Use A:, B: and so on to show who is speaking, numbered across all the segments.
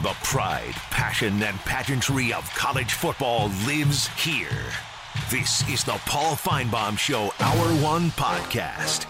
A: The pride, passion, and pageantry of college football lives here. This is the Paul Finebaum Show Hour 1 podcast.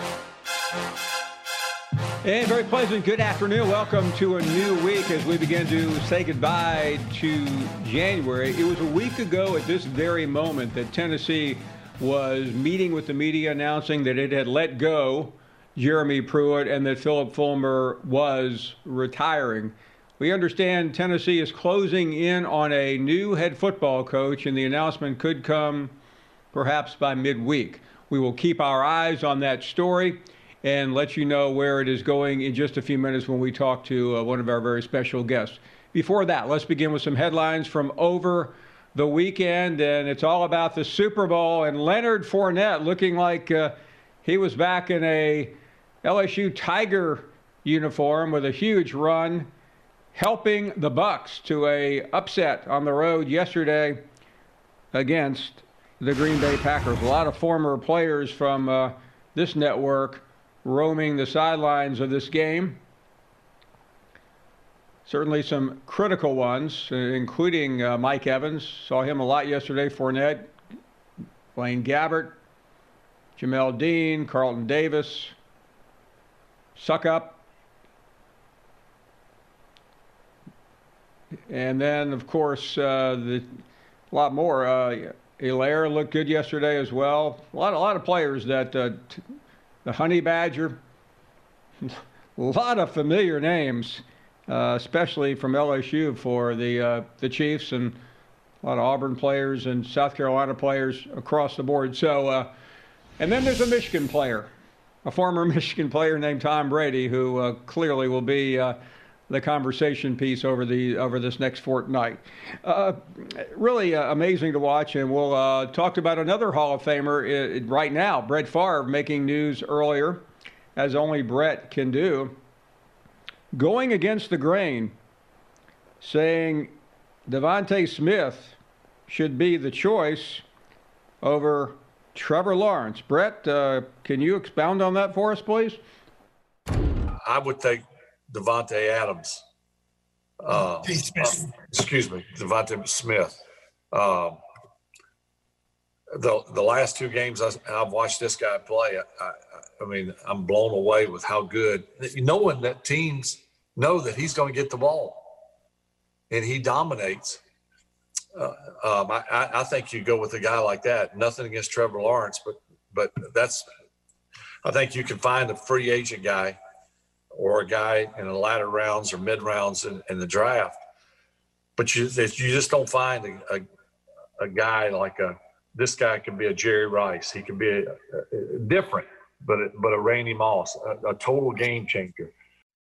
B: And very pleasant good afternoon. Welcome to a new week as we begin to say goodbye to January. It was a week ago at this very moment that Tennessee was meeting with the media announcing that it had let go Jeremy Pruitt and that Philip Fulmer was retiring. We understand Tennessee is closing in on a new head football coach, and the announcement could come perhaps by midweek. We will keep our eyes on that story and let you know where it is going in just a few minutes when we talk to one of our very special guests. Before that, let's begin with some headlines from over the weekend, and it's all about the Super Bowl and Leonard Fournette looking like he was back in a LSU Tiger uniform with a huge run, helping the Bucs to a upset on the road yesterday against the Green Bay Packers. A lot of former players from this network roaming the sidelines of this game. Certainly some critical ones, including Mike Evans. Saw him a lot yesterday. Fournette, Blaine Gabbert, Jamel Dean, Carlton Davis, Suckup. And then, of course, a lot more. Hilaire looked good yesterday as well. A lot of players that the Honey Badger, a lot of familiar names, especially from LSU for the Chiefs, and a lot of Auburn players and South Carolina players across the board. So, and then there's a Michigan player, a former Michigan player named Tom Brady, who clearly will be the conversation piece over this next fortnight. Really amazing to watch, and we'll talk about another Hall of Famer right now, Brett Favre, making news earlier, as only Brett can do, going against the grain, saying Devontae Smith should be the choice over Trevor Lawrence. Brett, can you expound on that for us, please?
C: I would take Devontae Adams. Devontae Smith. The last two games I've watched this guy play, I mean, I'm blown away with how good. Knowing that teams know that he's going to get the ball, and he dominates. I think you go with a guy like that. Nothing against Trevor Lawrence, but I think you can find a free agent guy or a guy in the latter rounds or mid rounds in the draft, but you just don't find a guy like this guy can be a Jerry Rice. He can be a different, but a Randy Moss, a total game changer.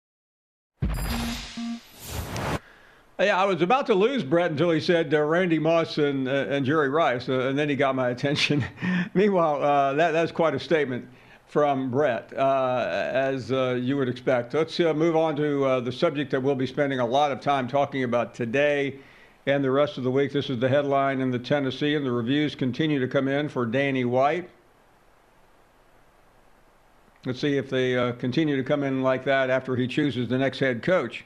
B: Yeah, I was about to lose Brett until he said Randy Moss and Jerry Rice, and then he got my attention. Meanwhile, that's quite a statement from Brett, as you would expect. Let's move on to the subject that we'll be spending a lot of time talking about today and the rest of the week. This is the headline in the Tennessee, and the reviews continue to come in for Danny White. Let's see if they continue to come in like that after he chooses the next head coach.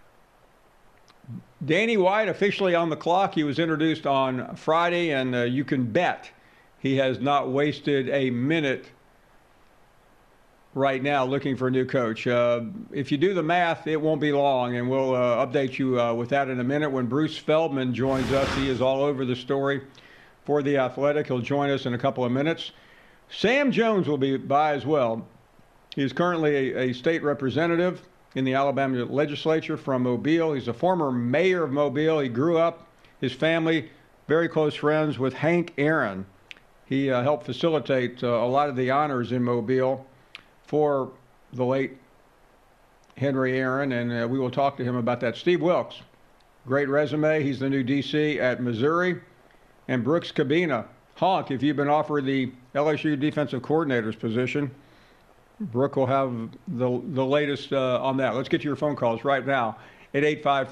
B: Danny White officially on the clock. He was introduced on Friday, and you can bet he has not wasted a minute right now looking for a new coach. If you do the math, it won't be long, and we'll update you with that in a minute when Bruce Feldman joins us. He is all over the story for The Athletic. He'll join us in a couple of minutes. Sam Jones will be by as well. He is currently a state representative in the Alabama legislature from Mobile. He's a former mayor of Mobile. He grew up, his family, very close friends with Hank Aaron. He helped facilitate a lot of the honors in Mobile for the late Henry Aaron, and we will talk to him about that. Steve Wilks, great resume. He's the new DC at Missouri. And Brooks Cabina. Honk, if you've been offered the LSU defensive coordinator's position, Brooke will have the latest on that. Let's get to your phone calls right now at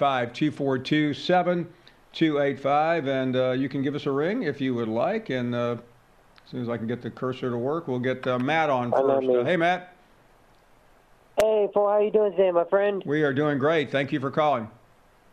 B: 855-242-7285, and you can give us a ring if you would like. And as soon as I can get the cursor to work, we'll get Matt on first. Hey, Matt.
D: Hey, Paul, how you doing today, my friend?
B: We are doing great. Thank you for calling.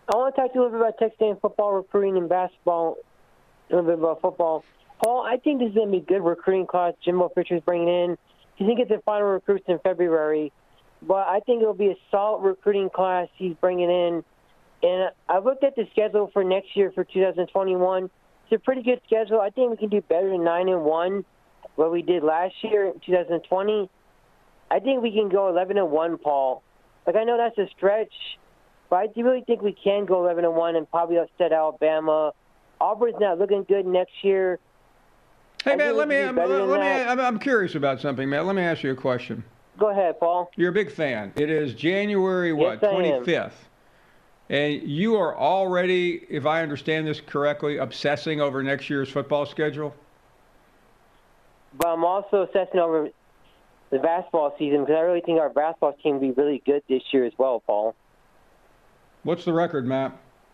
D: I want to talk to you a little bit about Texas A&M football, recruiting, and basketball, a little bit about football. Paul, I think this is going to be a good recruiting class Jimbo Fisher's bringing in. He didn't get the final recruits in February, but I think it will be a solid recruiting class he's bringing in. And I looked at the schedule for next year for 2021. It's a pretty good schedule. I think we can do better than 9-1, what we did last year in 2020. I think we can go 11-1, Paul. Like, I know that's a stretch, but I really think we can go 11-1 and probably upset Alabama. Auburn's not looking good next year.
B: Hey, man, I'm curious about something, man. Let me ask you a question.
D: Go ahead, Paul.
B: You're a big fan. It is January,
D: Yes,
B: 25th? And you are already, if I understand this correctly, obsessing over next year's football schedule?
D: But I'm also obsessing over the basketball season because I really think our basketball team will be really good this year as well, Paul.
B: What's the record, Matt?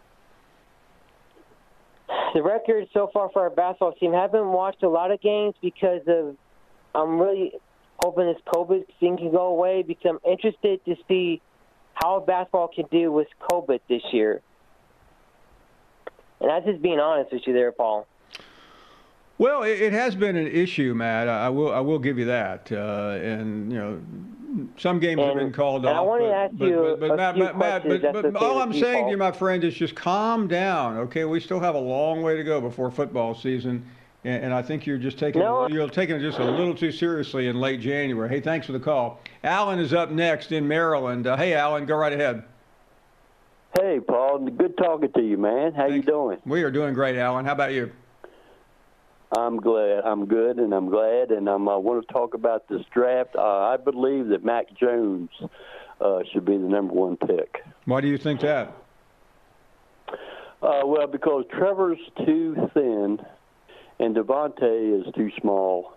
D: The record so far for our basketball team, I haven't watched a lot of games because I'm really hoping this COVID thing can go away because I'm interested to see how basketball can do with COVID this year. And I'm just being honest with you there, Paul.
B: Well, it has been an issue, Matt. I will give you that. And, you know, some games have been called off.
D: I wanted to ask you
B: Matt, all I'm saying to you, my friend, is just calm down, okay? We still have a long way to go before football season. And I think you're just taking it just a little too seriously in late January. Hey, thanks for the call. Alan is up next in Maryland. Hey, Alan, go right ahead.
E: Hey, Paul. Good talking to you, man. How you doing?
B: We are doing great, Alan. How about you?
E: I'm glad. I'm good, and I'm glad. And I want to talk about this draft. I believe that Mac Jones should be the number one pick.
B: Why do you think that?
E: Well, because Trevor's too thin, and Devontae is too small.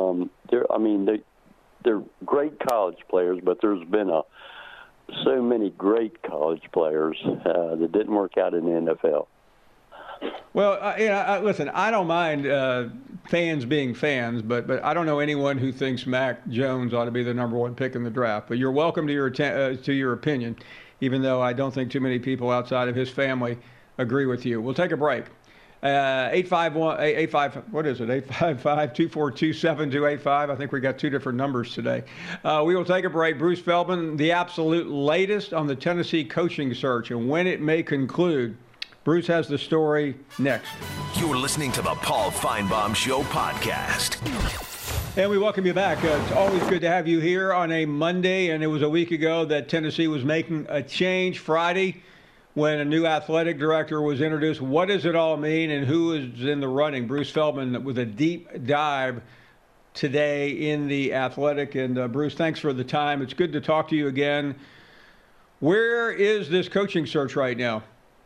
E: They're great college players, but there's been so many great college players that didn't work out in the NFL.
B: Well, listen, I don't mind fans being fans, but I don't know anyone who thinks Mac Jones ought to be the number one pick in the draft. But you're welcome to your opinion, even though I don't think too many people outside of his family agree with you. We'll take a break. 855-242-7285. I think we got two different numbers today. We will take a break. Bruce Feldman, the absolute latest on the Tennessee coaching search and when it may conclude. Bruce has the story next.
A: You're listening to the Paul Feinbaum Show podcast.
B: And we welcome you back. It's always good to have you here on a Monday, and it was a week ago that Tennessee was making a change Friday when a new athletic director was introduced. What does it all mean, and who is in the running? Bruce Feldman with a deep dive today in the Athletic. And Bruce, thanks for the time. It's good to talk to you again. Where is this coaching search right now?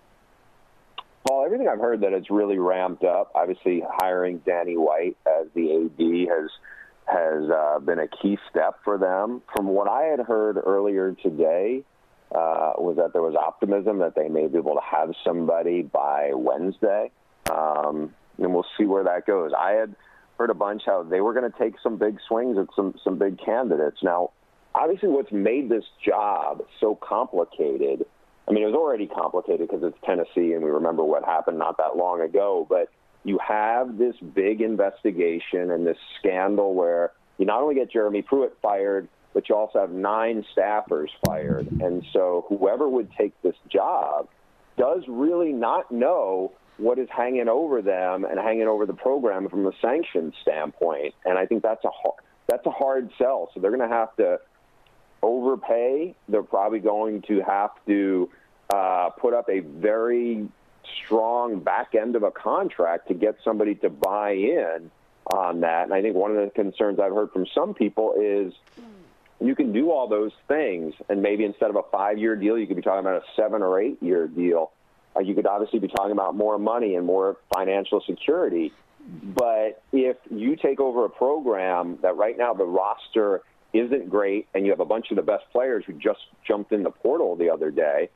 F: Paul, everything I've heard that it's really ramped up. Obviously, hiring Danny White as the AD has been a key step for them. From what I had heard earlier today, was that there was optimism that they may be able to have somebody by Wednesday, and we'll see where that goes. I had heard a bunch how they were going to take some big swings at some big candidates. Now, obviously, what's made this job so complicated. I mean, it was already complicated because it's Tennessee, and we remember what happened not that long ago. But you have this big investigation and this scandal where you not only get Jeremy Pruitt fired, but you also have 9 staffers fired. And so whoever would take this job does really not know what is hanging over them and hanging over the program from a sanctions standpoint. And I think that's a hard sell. So they're going to have to overpay. They're probably going to have to put up a very strong back end of a contract to get somebody to buy in on that. And I think one of the concerns I've heard from some people is you can do all those things, and maybe instead of a 5-year deal, you could be talking about a 7 or 8 year deal. You could obviously be talking about more money and more financial security. But if you take over a program that right now the roster isn't great, and you have a bunch of the best players who just jumped in the portal the other day,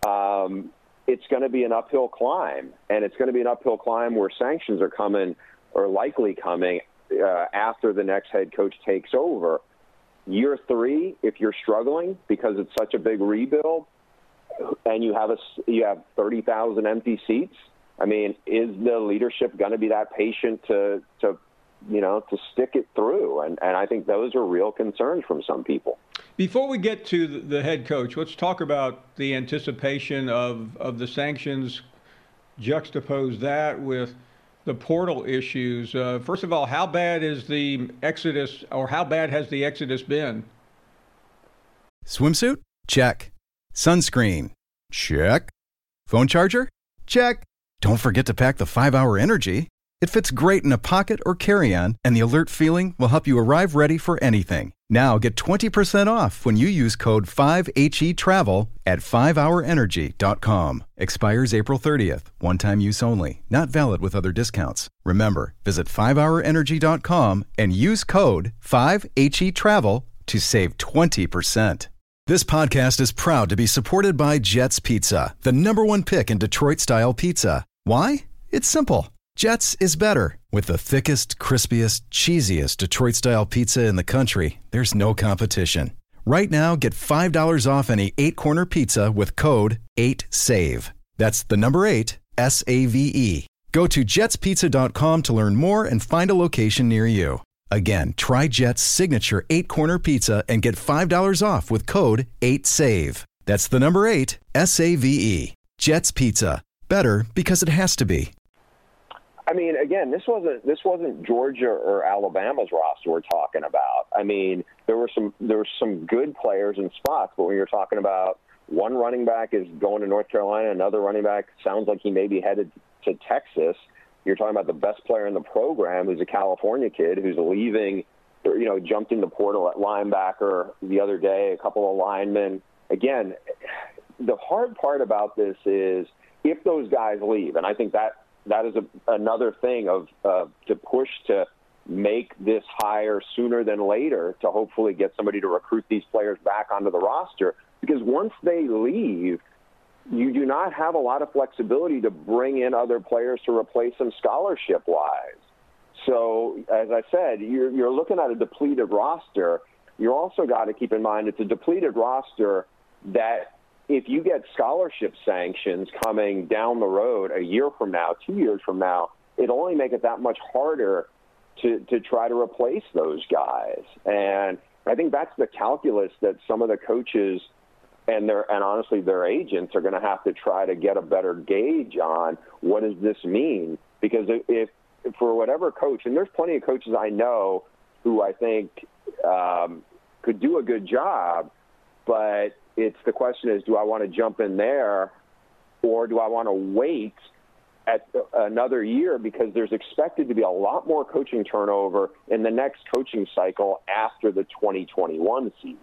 F: it's going to be an uphill climb. And it's going to be an uphill climb where sanctions are coming, or likely coming, after the next head coach takes over. Year 3, if you're struggling because it's such a big rebuild, and you have 30,000 empty seats. I mean, is the leadership going to be that patient to stick it through? And I think those are real concerns from some people.
B: Before we get to the head coach, let's talk about the anticipation of the sanctions. Juxtapose that with the portal issues. First of all, how bad is the exodus, or how bad has the exodus been?
G: Swimsuit? Check. Sunscreen? Check. Phone charger? Check. Don't forget to pack the 5-Hour Energy. It fits great in a pocket or carry-on, and the alert feeling will help you arrive ready for anything. Now get 20% off when you use code 5HETRAVEL at 5hourenergy.com. Expires April 30th. One-time use only. Not valid with other discounts. Remember, visit 5hourenergy.com and use code 5HETRAVEL to save 20%. This podcast is proud to be supported by Jets Pizza, the #1 pick in Detroit-style pizza. Why? It's simple. Jets is better. With the thickest, crispiest, cheesiest Detroit-style pizza in the country, there's no competition. Right now, get $5 off any 8-corner pizza with code 8SAVE. That's the number 8, SAVE. Go to jetspizza.com to learn more and find a location near you. Again, try Jet's signature 8-corner pizza and get $5 off with code 8SAVE. That's the number 8, SAVE. Jet's Pizza. Better because it has to be.
F: I mean, again, this wasn't Georgia or Alabama's roster we're talking about. I mean, there were some good players in spots, but when you're talking about one running back is going to North Carolina, another running back sounds like he may be headed to Texas. You're talking about the best player in the program, who's a California kid who's leaving, jumped in the portal at linebacker the other day, a couple of linemen. Again, the hard part about this is if those guys leave, and I think that is another thing of to push to make this hire sooner than later to hopefully get somebody to recruit these players back onto the roster. Because once they leave, you do not have a lot of flexibility to bring in other players to replace them scholarship-wise. So, as I said, you're looking at a depleted roster. You also got to keep in mind it's a depleted roster that if you get scholarship sanctions coming down the road a year from now, 2 years from now, it'll only make it that much harder to try to replace those guys. And I think that's the calculus that some of the coaches and honestly their agents are going to have to try to get a better gauge on. What does this mean? Because if for whatever coach, and there's plenty of coaches I know who I think could do a good job, but it's the question is, do I want to jump in there or do I want to wait at another year because there's expected to be a lot more coaching turnover in the next coaching cycle after the 2021 season.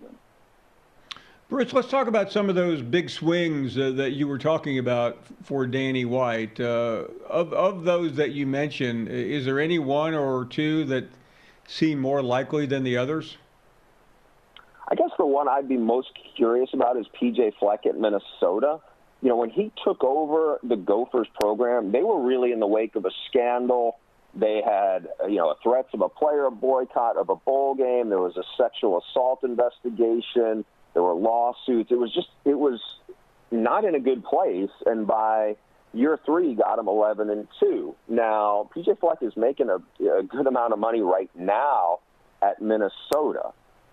B: Bruce, let's talk about some of those big swings that you were talking about for Danny White. Of those that you mentioned, is there any one or two that seem more likely than the others?
F: I guess the one I'd be most curious about is P.J. Fleck at Minnesota. When he took over the Gophers program, they were really in the wake of a scandal. They had, threats of a player boycott of a bowl game. There was a sexual assault investigation. There were lawsuits. It was not in a good place. And by year 3, got him 11-2. Now, P.J. Fleck is making a good amount of money right now at Minnesota.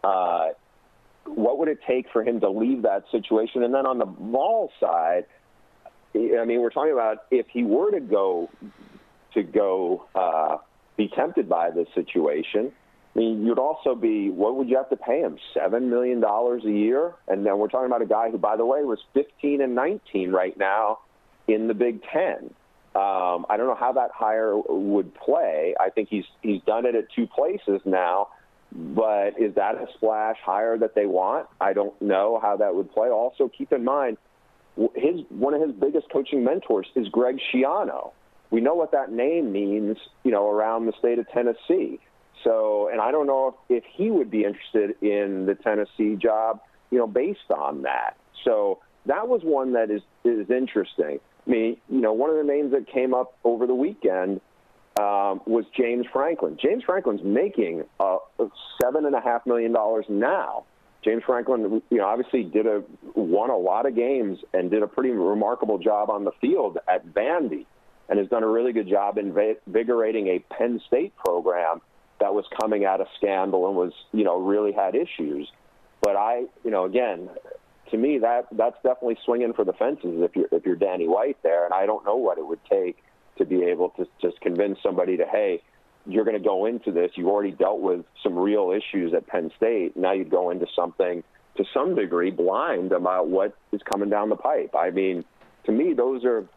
F: What would it take for him to leave that situation? And then on the ball side, I mean, we're talking about if he were to go be tempted by this situation, I mean, you'd also be, what would you have to pay him? $7 million a year? And then we're talking about a guy who, by the way, was 15-19 right now in the Big Ten. I don't know how that hire would play. I think he's done it at 2 places now. But is that a splash hire that they want? I don't know how that would play. Also, keep in mind, one of his biggest coaching mentors is Greg Schiano. We know what that name means, around the state of Tennessee. So, and I don't know if he would be interested in the Tennessee job, based on that. So that was one that is interesting. I mean, one of the names that came up over the weekend was James Franklin. James Franklin's making $7.5 million now James Franklin, obviously won a lot of games and did a pretty remarkable job on the field at Vandy, and has done a really good job invigorating a Penn State program that was coming out of scandal and was, really had issues. But again, to me, that's definitely swinging for the fences if you're Danny White there, and I don't know what it would take to be able to just convince somebody to, hey, you're going to go into this. You've already dealt with some real issues at Penn State. Now you go into something to some degree blind about what is coming down the pipe. I mean, to me, those are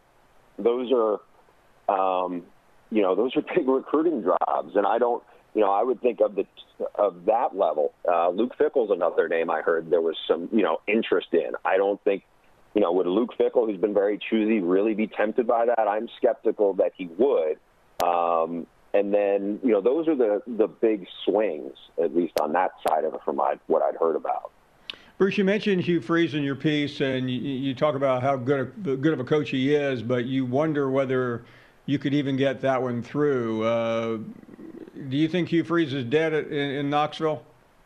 F: big recruiting jobs, and I don't. I would think of that level. Luke Fickell's another name I heard there was some interest in. I don't think would Luke Fickell, who's been very choosy, really be tempted by that? I'm skeptical that he would. And then, those are the big swings, at least on that side of it, from what I'd heard about.
B: Bruce, you mentioned Hugh Freeze in your piece, and you talk about how good of a coach he is, but you wonder whether you could even get that one through. Do you think Hugh Freeze is dead in Knoxville?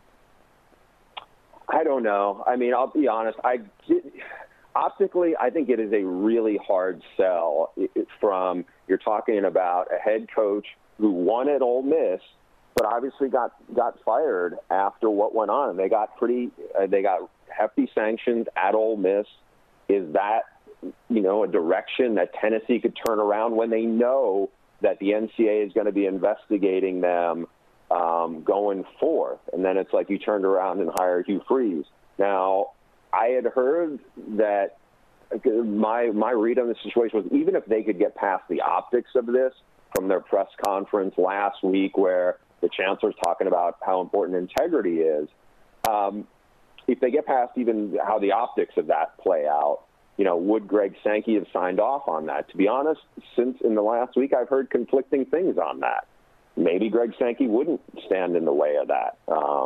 F: I don't know. I mean, I'll be honest. Optically, I think it is a really hard sell from you're talking about a head coach who won at Ole Miss, but obviously got fired after what went on. They got hefty sanctions at Ole Miss. Is that, a direction that Tennessee could turn around when they know that the NCAA is going to be investigating them going forth? And then it's like you turned around and hired Hugh Freeze. Now, I had heard that my read on the situation was even if they could get past the optics of this from their press conference last week where the chancellor's talking about how important integrity is, if they get past even how the optics of that play out, would Greg Sankey have signed off on that? To be honest, since in the last week, I've heard conflicting things on that. Maybe Greg Sankey wouldn't stand in the way of that.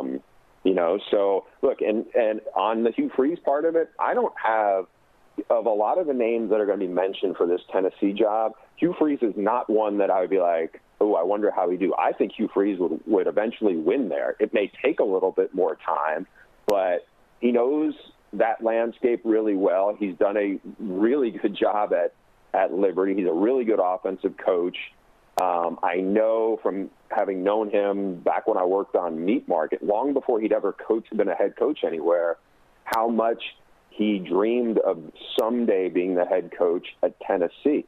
F: So look, and on the Hugh Freeze part of it, I don't have, of a lot of the names that are going to be mentioned for this Tennessee job, Hugh Freeze is not one that I would be like, oh, I wonder how he do. I think Hugh Freeze would eventually win there. It may take a little bit more time, but he knows that landscape really well. He's done a really good job at Liberty. He's a really good offensive coach. I know from having known him back when I worked on Meat Market, long before he'd ever been a head coach anywhere, how much he dreamed of someday being the head coach at Tennessee,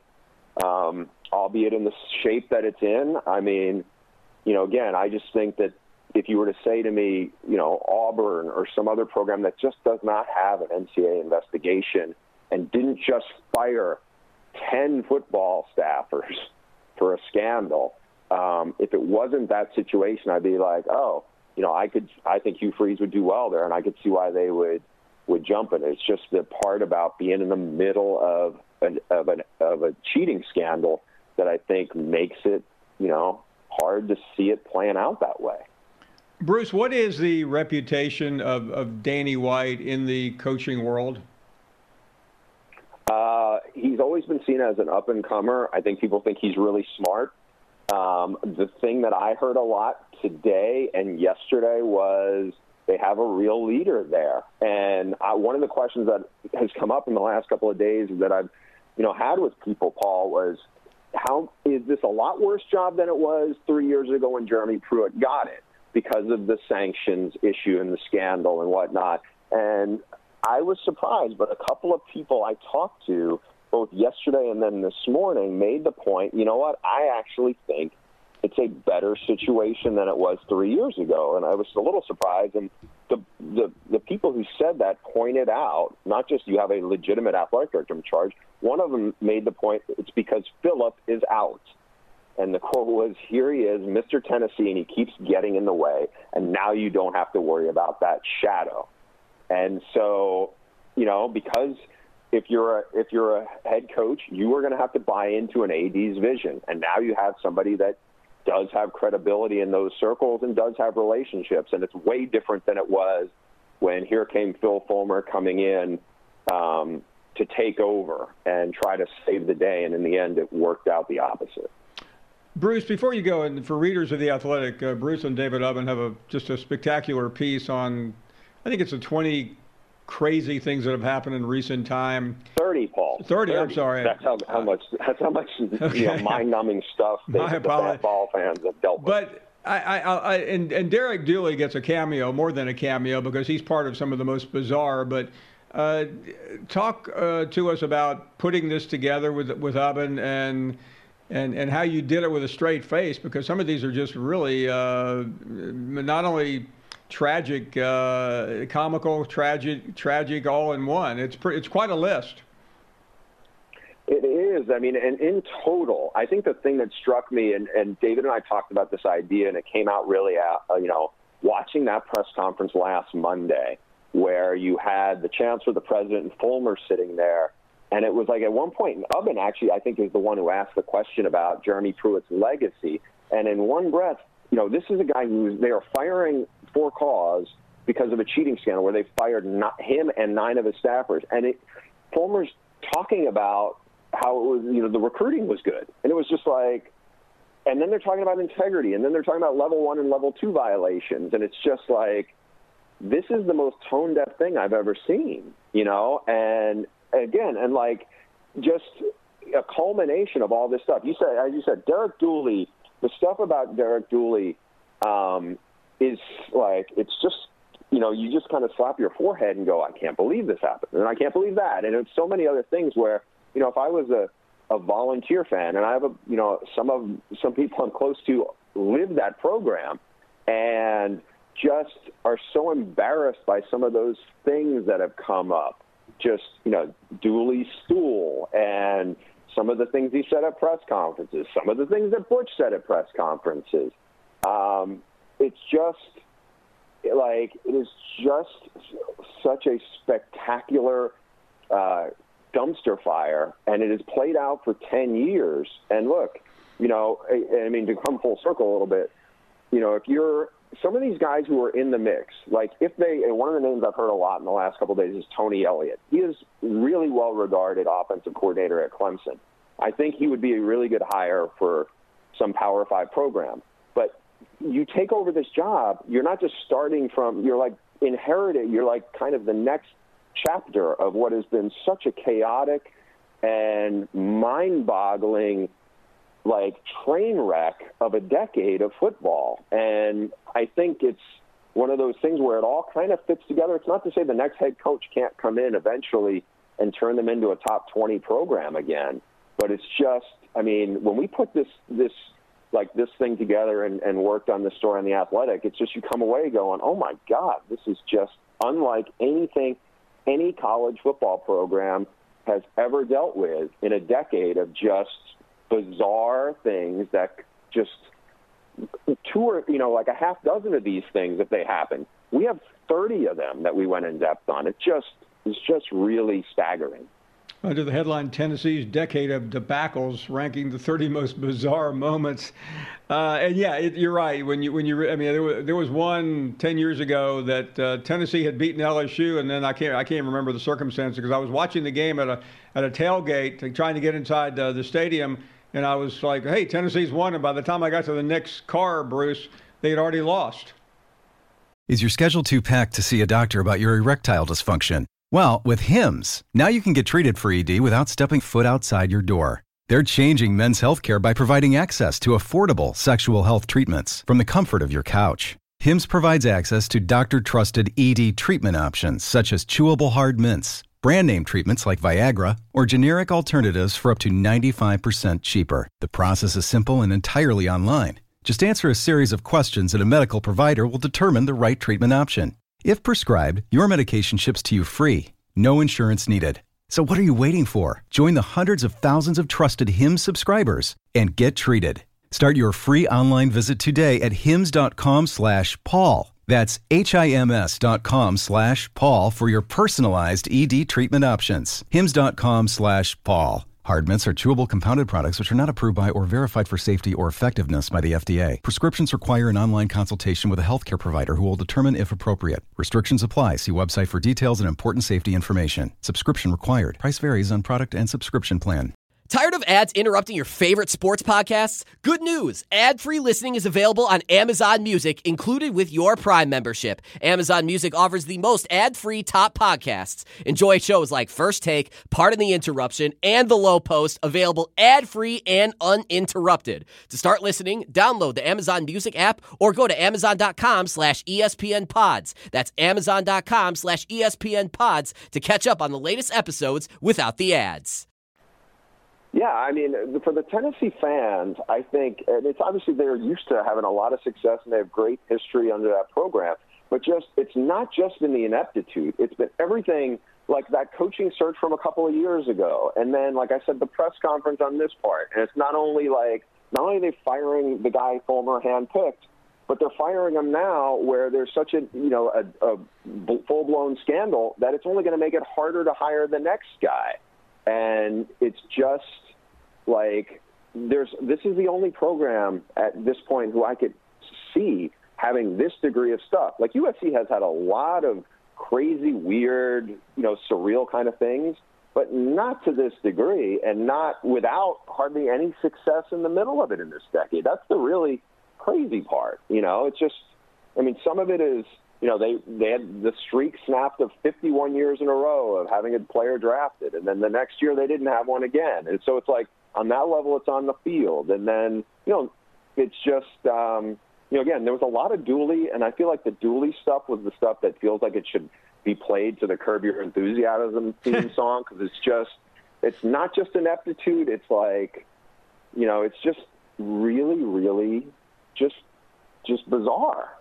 F: albeit in the shape that it's in. I mean, again, I just think that if you were to say to me, Auburn or some other program that just does not have an NCAA investigation and didn't just fire 10 football staffers for a scandal, if it wasn't that situation, I'd be like, oh, I think Hugh Freeze would do well there, and I could see why they would jump in. It's just the part about being in the middle of a cheating scandal that I think makes it, hard to see it playing out that way.
B: Bruce, what is the reputation of Danny White in the coaching world?
F: He's always been seen as an up-and-comer. I think people think he's really smart. The thing that I heard a lot today and yesterday was they have a real leader there. And one of the questions that has come up in the last couple of days that I've had with people, Paul, was how is this a lot worse job than it was 3 years ago when Jeremy Pruitt got it because of the sanctions issue and the scandal and whatnot? And I was surprised, but a couple of people I talked to both yesterday and then this morning made the point, you know what, I actually think it's a better situation than it was 3 years ago. And I was a little surprised. And the people who said that pointed out, not just you have a legitimate athletic director in charge, one of them made the point it's because Phillip is out. And the quote was, here he is, Mr. Tennessee, and he keeps getting in the way. And now you don't have to worry about that shadow. And so, because if you're a head coach, you are going to have to buy into an AD's vision. And now you have somebody that does have credibility in those circles and does have relationships. And it's way different than it was when here came Phil Fulmer coming in to take over and try to save the day. And in the end, it worked out the opposite.
B: Bruce, before you go, and for readers of The Athletic, Bruce and David Ubben have just a spectacular piece on think it's the 20 crazy things that have happened in recent time.
F: 30, Paul.
B: 30. I'm sorry.
F: That's how much. That's how much mind-numbing stuff the ball fans have dealt with.
B: But and Derek Dooley gets a cameo, more than a cameo, because he's part of some of the most bizarre. But talk to us about putting this together with Ubben and how you did it with a straight face, because some of these are just really not only tragic, comical, tragic, all in one. It's quite a list.
F: It is. I mean, and in total, I think the thing that struck me, and David and I talked about this idea, and it came out really, watching that press conference last Monday, where you had the Chancellor, the President, and Fulmer sitting there, and it was like at one point, Ubben actually, I think, is the one who asked the question about Jeremy Pruitt's legacy, and in one breath, this is a guy they are firing for cause because of a cheating scandal where they fired him and 9 of his staffers. And Fulmer's talking about how it was, the recruiting was good. And it was just like, and then they're talking about integrity, and then they're talking about level 1 and level 2 violations. And it's just like, this is the most tone-deaf thing I've ever seen, and again, and like just a culmination of all this stuff. As you said, Derek Dooley, the stuff about Derek Dooley, is like, it's just, you just kind of slap your forehead and go, I can't believe this happened. And I can't believe that. And it's so many other things where, if I was a volunteer fan, and I have some people I'm close to live that program and just are so embarrassed by some of those things that have come up, just, Dooley's stool and some of the things he said at press conferences, some of the things that Butch said at press conferences. It's just like, it is just such a spectacular dumpster fire, and it has played out for 10 years. And look, I mean, to come full circle a little bit, if you're some of these guys who are in the mix, like and one of the names I've heard a lot in the last couple of days is Tony Elliott. He is really well-regarded offensive coordinator at Clemson. I think he would be a really good hire for some Power 5 program. But you take over this job, you're not just starting from, you're like inherited, you're like kind of the next chapter of what has been such a chaotic and mind-boggling like train wreck of a decade of football. And I think it's one of those things where it all kind of fits together. It's not to say the next head coach can't come in eventually and turn them into a top 20 program again, but it's just, I mean, when we put this thing together and worked on the story on The Athletic, it's just, you come away going, oh my God, this is just unlike anything any college football program has ever dealt with in a decade of just bizarre things that just like a half dozen of these things, if they happen. We have 30 of them that we went in depth on. It's just really staggering.
B: Under the headline, Tennessee's Decade of Debacles, ranking the 30 most bizarre moments. And yeah, you're right. There was one 10 years ago that Tennessee had beaten LSU, and then I can't remember the circumstances because I was watching the game at a tailgate, trying to get inside the stadium, and I was like, hey, Tennessee's won, and by the time I got to the next car, Bruce, they had already lost.
G: Is your schedule too packed to see a doctor about your erectile dysfunction? Well, with Hims, now you can get treated for ED without stepping foot outside your door. They're changing men's healthcare by providing access to affordable sexual health treatments from the comfort of your couch. Hims provides access to doctor-trusted ED treatment options such as chewable hard mints, brand name treatments like Viagra, or generic alternatives for up to 95% cheaper. The process is simple and entirely online. Just answer a series of questions and a medical provider will determine the right treatment option. If prescribed, your medication ships to you free. No insurance needed. So what are you waiting for? Join the hundreds of thousands of trusted Hims subscribers and get treated. Start your free online visit today at hims.com/Paul. That's HIMS.com/Paul for your personalized ED treatment options. hims.com/Paul. Hard mints are chewable compounded products which are not approved by or verified for safety or effectiveness by the FDA. Prescriptions require an online consultation with a healthcare provider who will determine if appropriate. Restrictions apply. See website for details and important safety information. Subscription required. Price varies on product and subscription plan.
H: Tired of ads interrupting your favorite sports podcasts? Good news! Ad-free listening is available on Amazon Music, included with your Prime membership. Amazon Music offers the most ad-free top podcasts. Enjoy shows like First Take, Pardon the Interruption, and The Low Post, available ad-free and uninterrupted. To start listening, download the Amazon Music app or go to amazon.com/ESPN Pods. That's amazon.com/ESPN Pods to catch up on the latest episodes without the ads.
F: Yeah, I mean, for the Tennessee fans, I think, and it's obviously they're used to having a lot of success and they have great history under that program, but it's not just been the ineptitude. It's been everything like that coaching search from a couple of years ago. And then, like I said, the press conference on this part. And it's not only are they firing the guy former handpicked, but they're firing him now where there's such a full-blown scandal that it's only going to make it harder to hire the next guy. And it's just like this is the only program at this point who I could see having this degree of stuff. Like USC has had a lot of crazy, weird, surreal kind of things, but not to this degree and not without hardly any success in the middle of it in this decade. That's the really crazy part. It's just, some of it is, they had the streak snapped of 51 years in a row of having a player drafted, and then the next year they didn't have one again. And so it's like on that level, it's on the field. And then, it's just, again, there was a lot of Dooley, and I feel like the Dooley stuff was the stuff that feels like it should be played to the Curb Your Enthusiasm theme song, because it's not just ineptitude. It's like, it's just really, really just bizarre.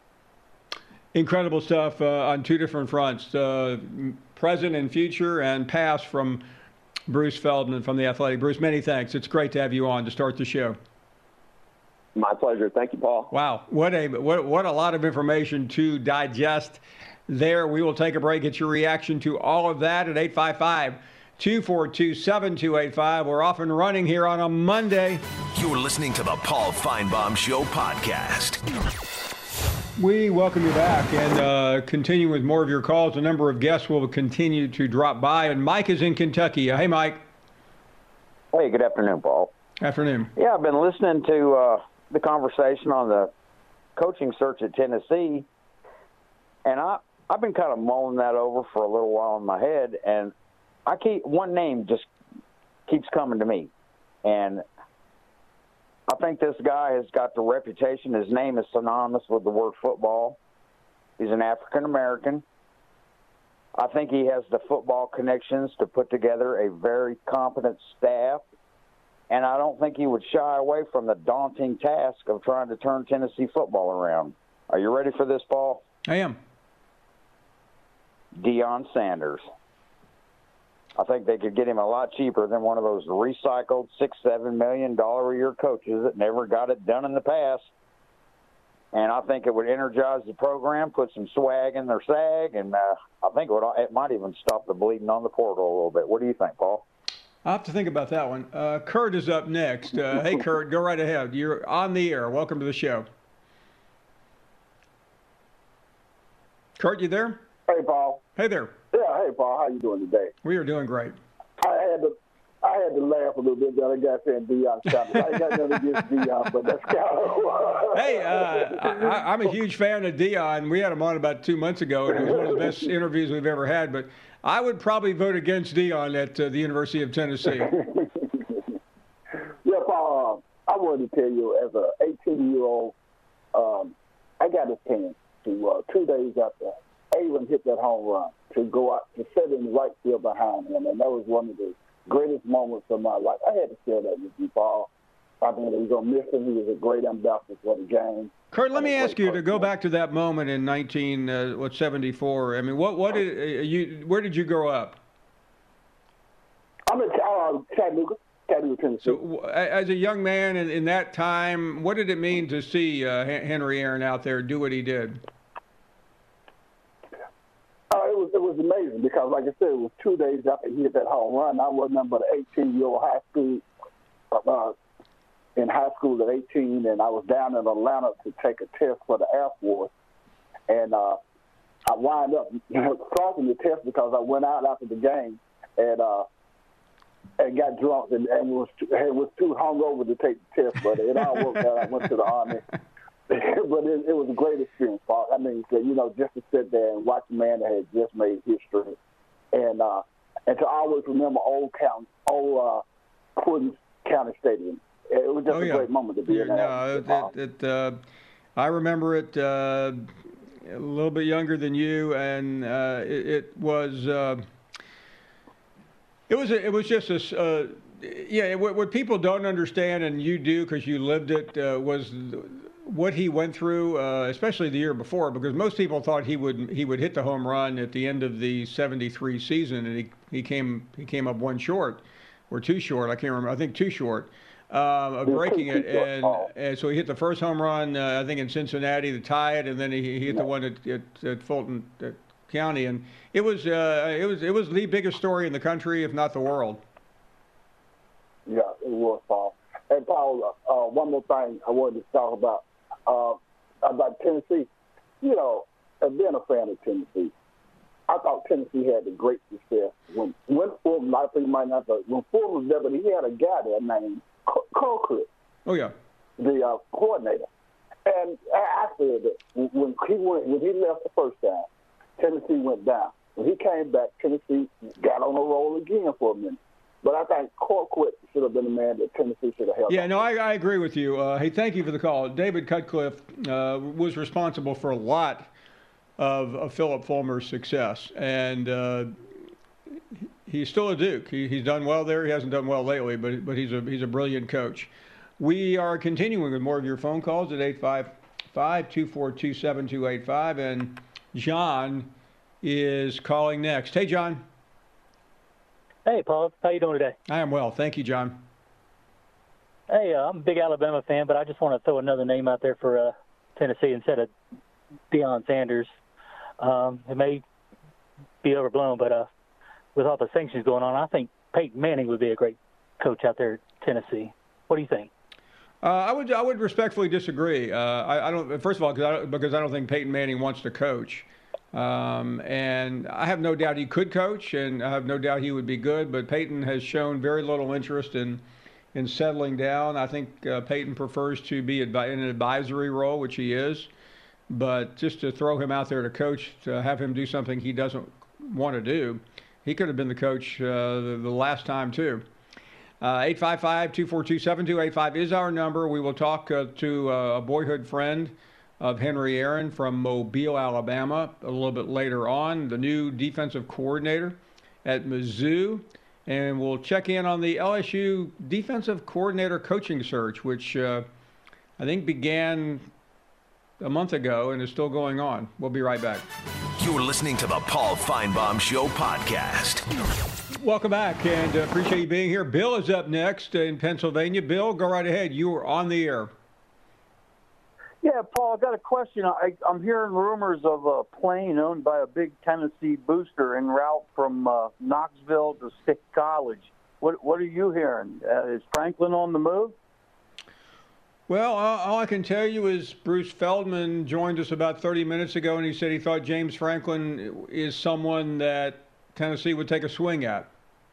B: Incredible stuff on two different fronts, present and future and past, from Bruce Feldman from The Athletic. Bruce, many thanks. It's great to have you on to start the show.
F: My pleasure. Thank you, Paul.
B: Wow. What a lot of information to digest there. We will take a break. Get your reaction to all of that at 855-242-7285. We're off and running here on a Monday.
A: You're listening to the Paul Feinbaum Show podcast.
B: We welcome you back and continue with more of your calls. A number of guests will continue to drop by, and Mike is in Kentucky. Hey, Mike.
I: Hey, good afternoon, Paul.
B: Afternoon.
I: Yeah, I've been listening to the conversation on the coaching search at Tennessee, and I've been kind of mulling that over for a little while in my head, and one name just keeps coming to me, and I think this guy has got the reputation. His name is synonymous with the word football. He's an African-American. I think he has the football connections to put together a very competent staff, and I don't think he would shy away from the daunting task of trying to turn Tennessee football around. Are you ready for this, Paul?
B: I am.
I: Deion Sanders. I think they could get him a lot cheaper than one of those recycled $6-7 million a year coaches that never got it done in the past. And I think it would energize the program, put some swag in their sag, and I think it might even stop the bleeding on the portal a little bit. What do you think, Paul?
B: I'll have to think about that one. Kurt is up next. Hey, Kurt, go right ahead. You're on the air. Welcome to the show. Kurt, you there?
J: Hey, Paul.
B: Hey there.
J: Yeah, hey, Paul. How you doing today?
B: We are doing great.
J: I had to laugh a little bit. The other guy said Deion Sanders. I ain't got nothing against Deion, but that's kind of...
B: Hey, I'm a huge fan of Deion. We had him on about 2 months ago, and it was one of the best interviews we've ever had. But I would probably vote against Deion at the University of Tennessee.
J: Yeah, Paul, I wanted to tell you, as an 18-year-old, I got a chance to, 2 days after Avon hit that home run, to go out, to sit in the right field behind him. And that was one of the greatest moments of my life. I had to share that with you, Paul. I mean, we're going to miss him. He was a great ambassador for the game.
B: Kurt, let me ask you to go back to that moment in 1974. I mean, where did you grow up?
J: I'm in Chattanooga, Tennessee.
B: So, as a young man in that time, what did it mean to see Henry Aaron out there do what he did?
J: It was amazing because, like I said, it was 2 days after he hit that home run. I was number 18-year-old in high school at 18, and I was down in Atlanta to take a test for the Air Force. And I wound up crossing the test because I went out after the game, and and got drunk and was too hungover to take the test, but it all worked out. I went to the Army. But it was a great experience, Paul. I mean, just to sit there and watch a man that had just made history, and to always remember old Puddin County Stadium. It was just a great moment to be in there.
B: I remember it a little bit younger than you, and it was just a what people don't understand, and you do because you lived it, was what he went through, especially the year before, because most people thought he would hit the home run at the end of the '73 season, and he came up one short or two short. I can't remember. I think two short of breaking it, and so he hit the first home run I think in Cincinnati to tie it, and then he hit the one at Fulton County, and it was the biggest story in the country, if not the world.
J: Yeah, it was, Paul. And Paul, one more thing I wanted to talk about Tennessee. Being a fan of Tennessee, I thought Tennessee had the great success when Fulton, I think might not, but when Fulton was there, but he had a guy there named Colquitt.
B: Oh yeah,
J: the coordinator. And I said that when he left the first time, Tennessee went down. When he came back, Tennessee got on a roll again for a minute. But I think Colquitt should have been the man that Tennessee should have held.
B: Yeah, no, I agree with you. Hey, thank you for the call. David Cutcliffe was responsible for a lot of Philip Fulmer's success, and he's still a Duke. He's done well there. He hasn't done well lately, but he's a brilliant coach. We are continuing with more of your phone calls at 855-242-7285, and John is calling next. Hey, John.
K: Hey, Paul. How you doing today?
B: I am well. Thank you, John.
K: Hey, I'm a big Alabama fan, but I just want to throw another name out there for Tennessee instead of Deion Sanders. It may be overblown, but with all the sanctions going on, I think Peyton Manning would be a great coach out there at Tennessee. What do you think?
B: I would respectfully disagree. I don't. First of all, because I don't think Peyton Manning wants to coach. And I have no doubt he could coach, and I have no doubt he would be good, but Peyton has shown very little interest in settling down. I think Peyton prefers to be in an advisory role, which he is, but just to throw him out there to coach, to have him do something he doesn't want to do, he could have been the coach the last time too. 855-242-7285 is our number. We will talk to a boyhood friend of Henry Aaron from Mobile, Alabama, a little bit later on, the new defensive coordinator at Mizzou. And we'll check in on the LSU defensive coordinator coaching search, which I think began a month ago and is still going on. We'll be right back.
A: You're listening to the Paul Feinbaum Show podcast.
B: Welcome back, and appreciate you being here. Bill is up next in Pennsylvania. Bill, go right ahead. You are on the air.
L: Yeah, Paul, I've got a question. I'm hearing rumors of a plane owned by a big Tennessee booster en route from Knoxville to State College. What are you hearing? Is Franklin on the move?
B: Well, all I can tell you is Bruce Feldman joined us about 30 minutes ago, and he said he thought James Franklin is someone that Tennessee would take a swing at.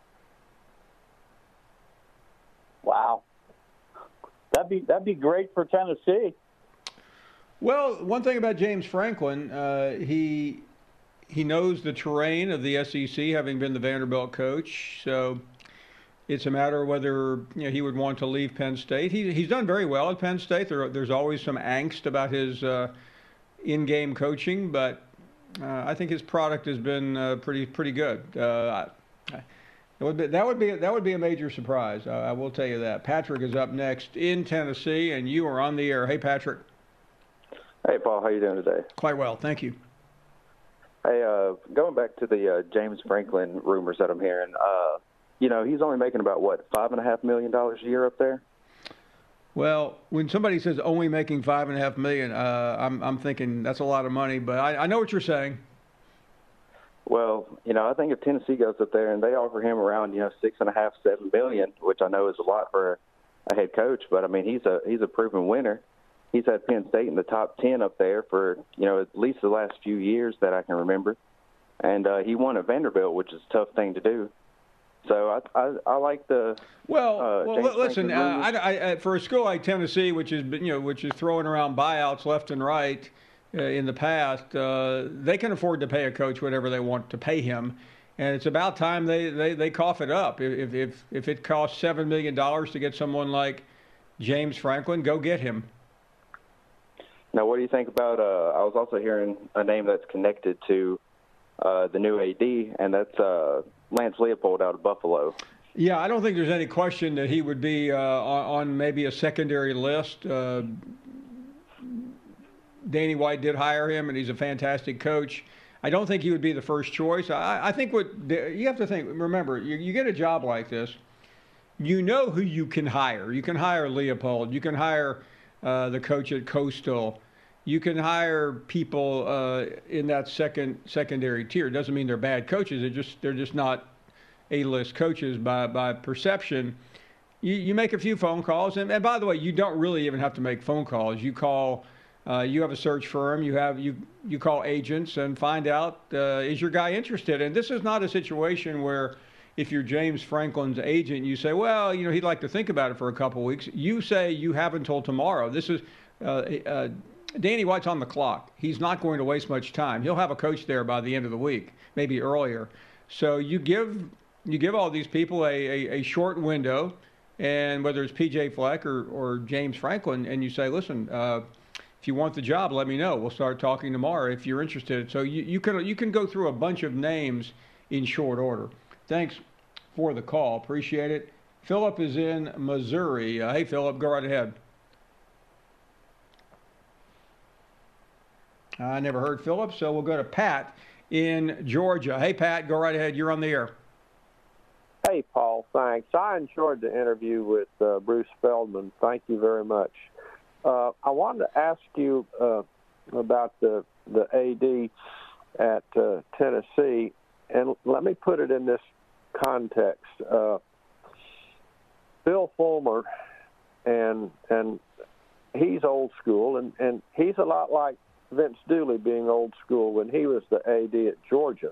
L: Wow. That'd be great for Tennessee.
B: Well, one thing about James Franklin, he knows the terrain of the SEC, having been the Vanderbilt coach. So it's a matter of whether he would want to leave Penn State. He's done very well at Penn State. There's always some angst about his in-game coaching, but I think his product has been pretty good. That would be a major surprise. I will tell you that. Patrick is up next in Tennessee, and you are on the air. Hey, Patrick.
M: Hey, Paul. How you doing today?
B: Quite well, thank you.
M: Hey, going back to the James Franklin rumors that I'm hearing, he's only making about, $5.5 million a year up there?
B: Well, when somebody says only making $5.5 million, I'm thinking that's a lot of money, but I know what you're saying.
M: Well, I think if Tennessee goes up there and they offer him around, $6.5, $7 million, which I know is a lot for a head coach, but I mean, he's a proven winner. He's had Penn State in the top 10 up there for, at least the last few years that I can remember. And he won at Vanderbilt, which is a tough thing to do. So I like the
B: listen. For a school like Tennessee, which is throwing around buyouts left and right in the past, they can afford to pay a coach whatever they want to pay him, and it's about time they cough it up. If it costs $7 million to get someone like James Franklin, go get him.
M: Now, what do you think about? I was also hearing a name that's connected to the new AD, and that's Lance Leopold out of Buffalo.
B: Yeah, I don't think there's any question that he would be on maybe a secondary list. Danny White did hire him, and he's a fantastic coach. I don't think he would be the first choice. I think what you have to think, remember, you get a job like this, you know who you can hire. You can hire Leopold. You can hire the coach at Coastal. You can hire people in that secondary tier. It doesn't mean they're bad coaches. They're just not A-list coaches by perception. You make a few phone calls, and by the way, you don't really even have to make phone calls. You call. You have a search firm. You call agents and find out is your guy interested. And this is not a situation where if you're James Franklin's agent, you say, well, he'd like to think about it for a couple of weeks. You say you have until tomorrow. This is Danny White's on the clock. He's not going to waste much time. He'll have a coach there by the end of the week, maybe earlier. So you give all these people a short window, and whether it's PJ Fleck or James Franklin, and you say, listen, if you want the job, let me know. We'll start talking tomorrow if you're interested. So you can go through a bunch of names in short order. Thanks for the call. Appreciate it. Philip is in Missouri. Hey, Philip, go right ahead. I never heard Philip, so we'll go to Pat in Georgia. Hey, Pat, go right ahead. You're on the air.
N: Hey, Paul, thanks. I enjoyed the interview with Bruce Feldman. Thank you very much. I wanted to ask you about the AD at Tennessee, and let me put it in this context. Bill Fulmer, and he's old school, and he's a lot like Vince Dooley being old school when he was the AD at Georgia.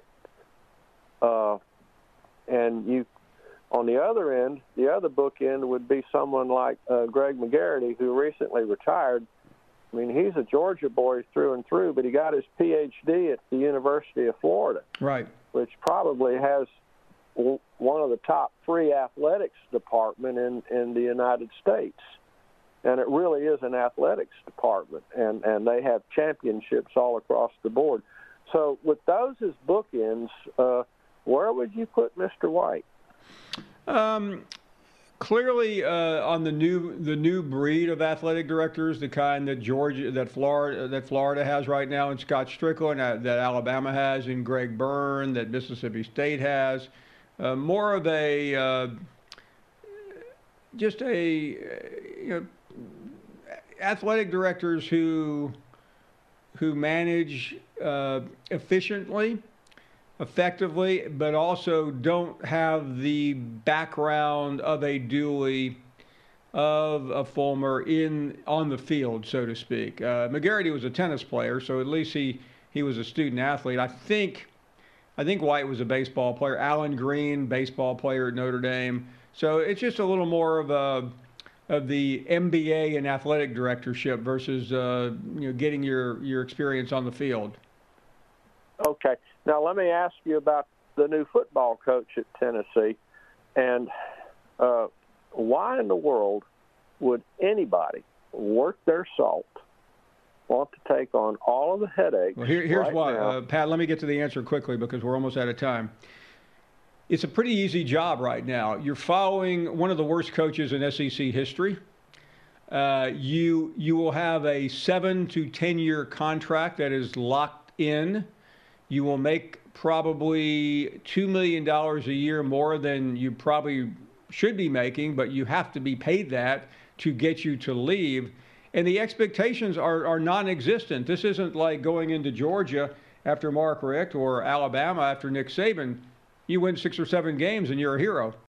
N: And you, on the other end, the other bookend would be someone like Greg McGarity, who recently retired. I mean, he's a Georgia boy through and through, but he got his Ph.D. at the University of Florida,
B: right?
N: Which probably has one of the top 3 athletics department in the United States. And it really is an athletics department, and they have championships all across the board. So with those as bookends, where would you put Mr. White?
B: Clearly, on the new breed of athletic directors, the kind that Florida has right now, and Scott Strickland, that Alabama has, and Greg Byrne, that Mississippi State has, more of a athletic directors who manage efficiently, effectively, but also don't have the background of a Dooley, of a Fulmer on the field, so to speak. McGarity was a tennis player, so at least he was a student athlete. I think White was a baseball player. Alan Green, baseball player at Notre Dame. So it's just a little more of the MBA and athletic directorship versus getting your experience on the field.
N: Okay. Now let me ask you about the new football coach at Tennessee, and why in the world would anybody worth their salt want to take on all of the headaches?
B: Well, here's
N: right
B: why,
N: now?
B: Pat. Let me get to the answer quickly because we're almost out of time. It's a pretty easy job right now. You're following one of the worst coaches in SEC history. You will have a 7 to 10 year contract that is locked in. You will make probably $2 million a year more than you probably should be making, but you have to be paid that to get you to leave. And the expectations are non-existent. This isn't like going into Georgia after Mark Richt or Alabama after Nick Saban. You win 6 or 7 games and you're a hero.